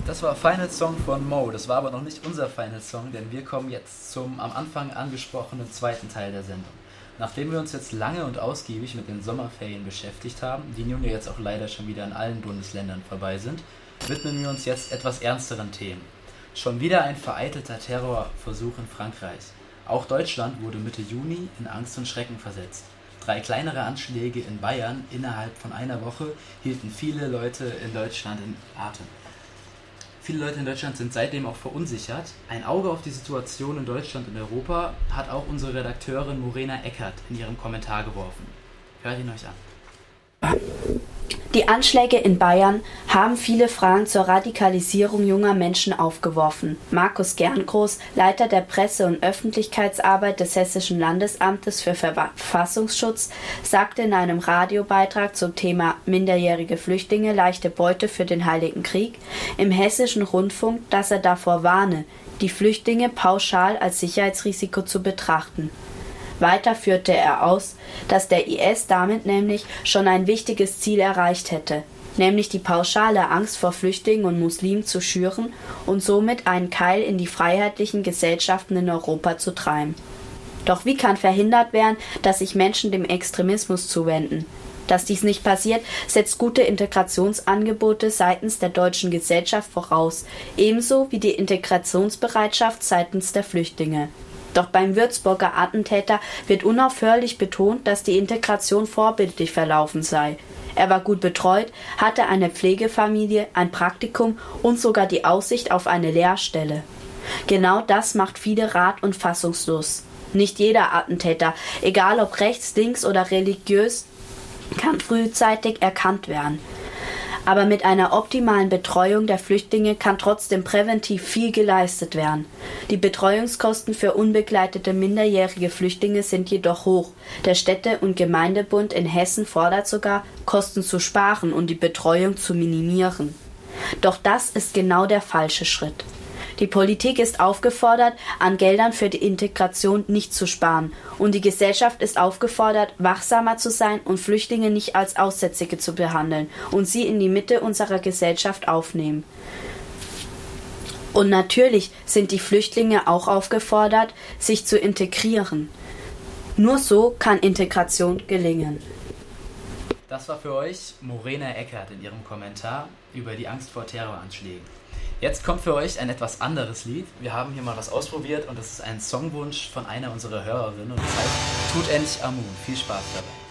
Das war Final Song von Mo. Das war aber noch nicht unser Final Song, denn wir kommen jetzt zum am Anfang angesprochenen zweiten Teil der Sendung. Nachdem wir uns jetzt lange und ausgiebig mit den Sommerferien beschäftigt haben, die nun ja jetzt auch leider schon wieder in allen Bundesländern vorbei sind, widmen wir uns jetzt etwas ernsteren Themen. Schon wieder ein vereitelter Terrorversuch in Frankreich. Auch Deutschland wurde Mitte Juni in Angst und Schrecken versetzt. 3 kleinere Anschläge in Bayern innerhalb von einer Woche hielten viele Leute in Deutschland in Atem. Viele Leute in Deutschland sind seitdem auch verunsichert. Ein Auge auf die Situation in Deutschland und Europa hat auch unsere Redakteurin Morena Eckert in ihrem Kommentar geworfen. Hört ihn euch an. Die Anschläge in Bayern haben viele Fragen zur Radikalisierung junger Menschen aufgeworfen. Markus Gerngroß, Leiter der Presse- und Öffentlichkeitsarbeit des Hessischen Landesamtes für Verfassungsschutz, sagte in einem Radiobeitrag zum Thema Minderjährige Flüchtlinge leichte Beute für den Heiligen Krieg im Hessischen Rundfunk, dass er davor warne, die Flüchtlinge pauschal als Sicherheitsrisiko zu betrachten. Weiter führte er aus, dass der IS damit nämlich schon ein wichtiges Ziel erreicht hätte, nämlich die pauschale Angst vor Flüchtlingen und Muslimen zu schüren und somit einen Keil in die freiheitlichen Gesellschaften in Europa zu treiben. Doch wie kann verhindert werden, dass sich Menschen dem Extremismus zuwenden? Dass dies nicht passiert, setzt gute Integrationsangebote seitens der deutschen Gesellschaft voraus, ebenso wie die Integrationsbereitschaft seitens der Flüchtlinge. Doch beim Würzburger Attentäter wird unaufhörlich betont, dass die Integration vorbildlich verlaufen sei. Er war gut betreut, hatte eine Pflegefamilie, ein Praktikum und sogar die Aussicht auf eine Lehrstelle. Genau das macht viele rat- und fassungslos. Nicht jeder Attentäter, egal ob rechts, links oder religiös, kann frühzeitig erkannt werden. Aber mit einer optimalen Betreuung der Flüchtlinge kann trotzdem präventiv viel geleistet werden. Die Betreuungskosten für unbegleitete minderjährige Flüchtlinge sind jedoch hoch. Der Städte- und Gemeindebund in Hessen fordert sogar, Kosten zu sparen und die Betreuung zu minimieren. Doch das ist genau der falsche Schritt. Die Politik ist aufgefordert, an Geldern für die Integration nicht zu sparen, und die Gesellschaft ist aufgefordert, wachsamer zu sein und Flüchtlinge nicht als Aussätzige zu behandeln und sie in die Mitte unserer Gesellschaft aufnehmen. Und natürlich sind die Flüchtlinge auch aufgefordert, sich zu integrieren. Nur so kann Integration gelingen. Das war für euch Morena Eckert in ihrem Kommentar über die Angst vor Terroranschlägen. Jetzt kommt für euch ein etwas anderes Lied. Wir haben hier mal was ausprobiert und das ist ein Songwunsch von einer unserer Hörerinnen und das heißt Tut endlich Amun. Viel Spaß dabei.